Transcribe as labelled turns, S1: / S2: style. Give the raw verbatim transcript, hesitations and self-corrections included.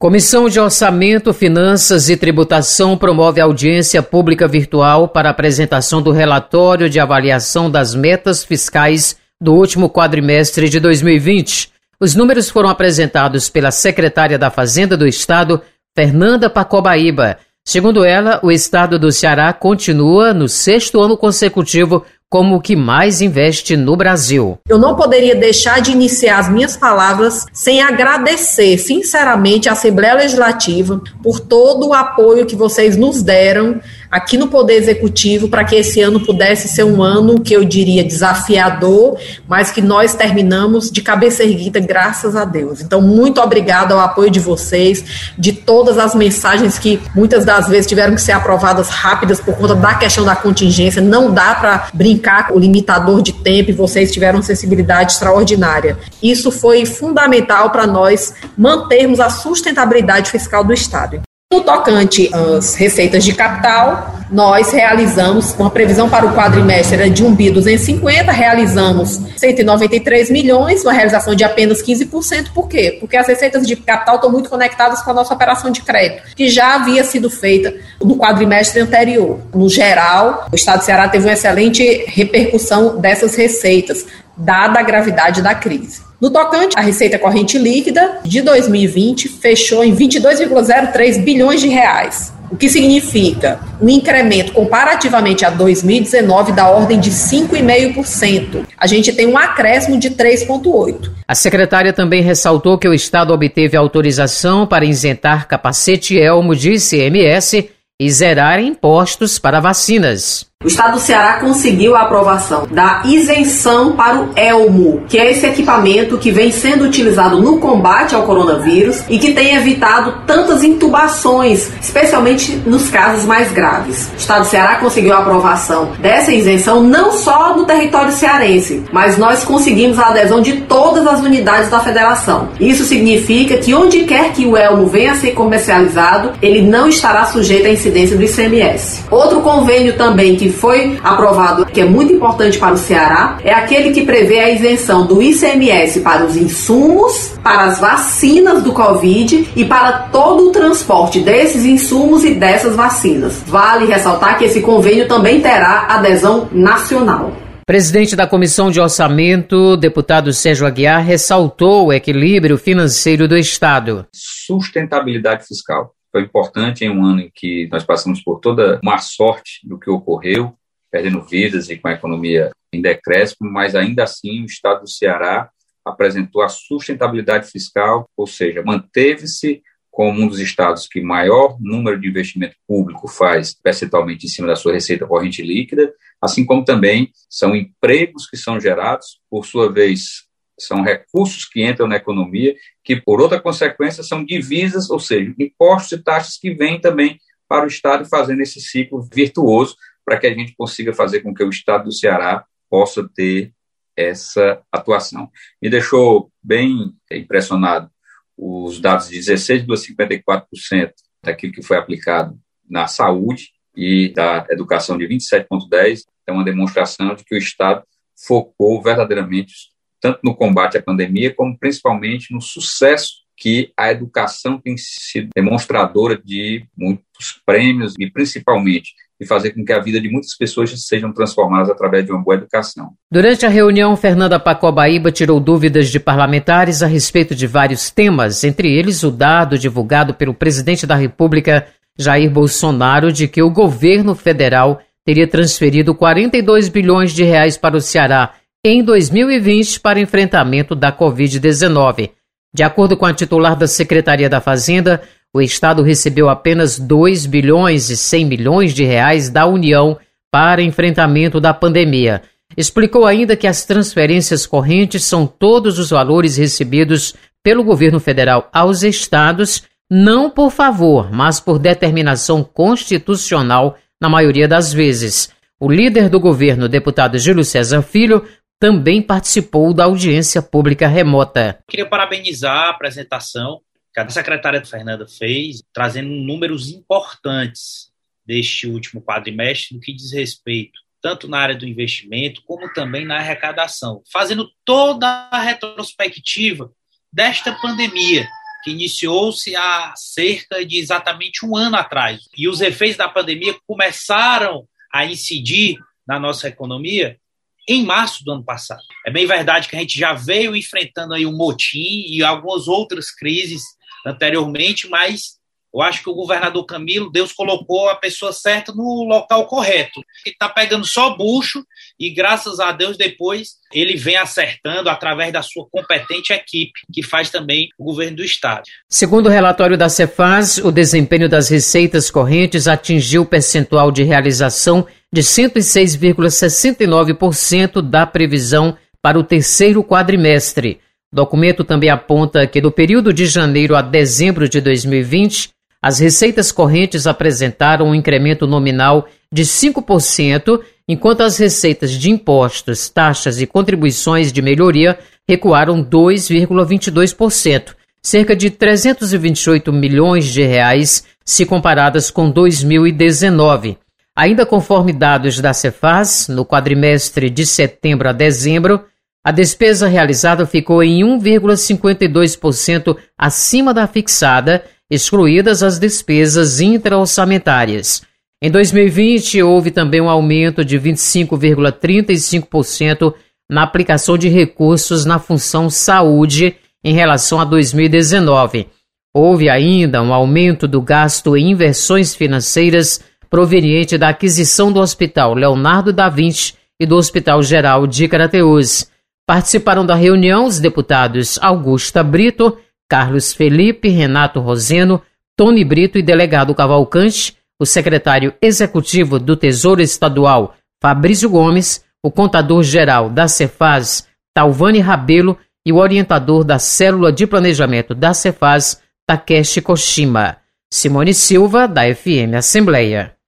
S1: Comissão de Orçamento, Finanças e Tributação promove audiência pública virtual para apresentação do relatório de avaliação das metas fiscais do último quadrimestre de dois mil e vinte. Os números foram apresentados pela secretária da Fazenda do Estado, Fernanda Pacobaíba. Segundo ela, o Estado do Ceará continua no sexto ano consecutivo como o que mais investe no Brasil.
S2: Eu não poderia deixar de iniciar as minhas palavras sem agradecer, sinceramente, à Assembleia Legislativa por todo o apoio que vocês nos deram aqui no Poder Executivo para que esse ano pudesse ser um ano que eu diria desafiador, mas que nós terminamos de cabeça erguida, graças a Deus. Então, muito obrigada ao apoio de vocês, de todas as mensagens que muitas das vezes tiveram que ser aprovadas rápidas por conta da questão da contingência. Não dá para brincar com o limitador de tempo e vocês tiveram sensibilidade extraordinária. Isso foi fundamental para nós mantermos a sustentabilidade fiscal do Estado. No tocante às receitas de capital, nós realizamos, com a previsão para o quadrimestre era de um bi duzentos e cinquenta, realizamos cento e noventa e três milhões, uma realização de apenas quinze por cento. Por quê? Porque as receitas de capital estão muito conectadas com a nossa operação de crédito, que já havia sido feita no quadrimestre anterior. No geral, o Estado do Ceará teve uma excelente repercussão dessas receitas, dada a gravidade da crise. No tocante à receita corrente líquida, de dois mil e vinte, fechou em vinte e dois vírgula zero três bilhões de reais, o que significa um incremento comparativamente a dois mil e dezenove da ordem de cinco vírgula cinco por cento. A gente tem um acréscimo de três vírgula oito por cento.
S1: A secretária também ressaltou que o Estado obteve autorização para isentar capacete e elmo de I C M S e zerar impostos para vacinas.
S2: O Estado do Ceará conseguiu a aprovação da isenção para o elmo, que é esse equipamento que vem sendo utilizado no combate ao coronavírus e que tem evitado tantas intubações, especialmente nos casos mais graves. O Estado do Ceará conseguiu a aprovação dessa isenção não só no território cearense, mas nós conseguimos a adesão de todas as unidades da federação. Isso significa que onde quer que o elmo venha a ser comercializado, ele não estará sujeito à incidência do I C M S. Outro convênio também que foi aprovado, que é muito importante para o Ceará, é aquele que prevê a isenção do I C M S para os insumos, para as vacinas do Covid e para todo o transporte desses insumos e dessas vacinas. Vale ressaltar que esse convênio também terá adesão nacional.
S1: Presidente da Comissão de Orçamento, deputado Sérgio Aguiar, ressaltou o equilíbrio financeiro do Estado.
S3: Sustentabilidade fiscal. Foi importante em um ano em que nós passamos por toda uma sorte do que ocorreu, perdendo vidas e com a economia em decréscimo, mas ainda assim o Estado do Ceará apresentou a sustentabilidade fiscal, ou seja, manteve-se como um dos estados que maior número de investimento público faz percentualmente em cima da sua receita corrente líquida, assim como também são empregos que são gerados, por sua vez, são recursos que entram na economia, que, por outra consequência, são divisas, ou seja, impostos e taxas que vêm também para o Estado fazendo esse ciclo virtuoso para que a gente consiga fazer com que o Estado do Ceará possa ter essa atuação. Me deixou bem impressionado os dados de dezesseis vírgula cinquenta e quatro por cento daquilo que foi aplicado na saúde e da educação de vinte e sete vírgula dez por cento, é uma demonstração de que o Estado focou verdadeiramente tanto no combate à pandemia, como principalmente no sucesso que a educação tem sido demonstradora de muitos prêmios e, principalmente, de fazer com que a vida de muitas pessoas sejam transformadas através de uma boa educação.
S1: Durante a reunião, Fernanda Pacobaíba tirou dúvidas de parlamentares a respeito de vários temas, entre eles o dado divulgado pelo presidente da República, Jair Bolsonaro, de que o governo federal teria transferido quarenta e dois bilhões de reais para o Ceará em dois mil e vinte para enfrentamento da covid dezenove. De acordo com a titular da Secretaria da Fazenda, o Estado recebeu apenas dois bilhões e cem milhões de reais da União para enfrentamento da pandemia. Explicou ainda que as transferências correntes são todos os valores recebidos pelo governo federal aos estados, não por favor, mas por determinação constitucional na maioria das vezes. O líder do governo, deputado Júlio César Filho, também participou da audiência pública remota.
S4: Queria parabenizar a apresentação que a secretária Fernanda fez, trazendo números importantes deste último quadrimestre no que diz respeito tanto na área do investimento como também na arrecadação, fazendo toda a retrospectiva desta pandemia, que iniciou-se há cerca de exatamente um ano atrás. E os efeitos da pandemia começaram a incidir na nossa economia em março do ano passado. É bem verdade que a gente já veio enfrentando aí um motim e algumas outras crises anteriormente, mas eu acho que o governador Camilo, Deus colocou a pessoa certa no local correto. Ele está pegando só bucho e, graças a Deus, depois ele vem acertando através da sua competente equipe, que faz também o governo do Estado.
S1: Segundo o relatório da Cefaz, o desempenho das receitas correntes atingiu o percentual de realização de cento e seis vírgula sessenta e nove por cento da previsão para o terceiro quadrimestre. O documento também aponta que, do período de janeiro a dezembro de dois mil e vinte, as receitas correntes apresentaram um incremento nominal de cinco por cento, enquanto as receitas de impostos, taxas e contribuições de melhoria recuaram dois vírgula vinte e dois por cento, cerca de trezentos e vinte e oito milhões de reais, se comparadas com dois mil e dezenove. Ainda conforme dados da Cefaz, no quadrimestre de setembro a dezembro, a despesa realizada ficou em um vírgula cinquenta e dois por cento acima da fixada, excluídas as despesas intra-orçamentárias. Em dois mil e vinte, houve também um aumento de vinte e cinco vírgula trinta e cinco por cento na aplicação de recursos na função saúde em relação a dois mil e dezenove. Houve ainda um aumento do gasto em inversões financeiras proveniente da aquisição do Hospital Leonardo da Vinci e do Hospital Geral de Crateús. Participaram da reunião os deputados Augusta Brito, Carlos Felipe, Renato Roseno, Tony Brito e delegado Cavalcante, o secretário executivo do Tesouro Estadual, Fabrício Gomes, o contador-geral da Cefaz, Talvani Rabelo, e o orientador da Célula de Planejamento da Cefaz, Takeshi Koshima. Simone Silva, da F M Assembleia.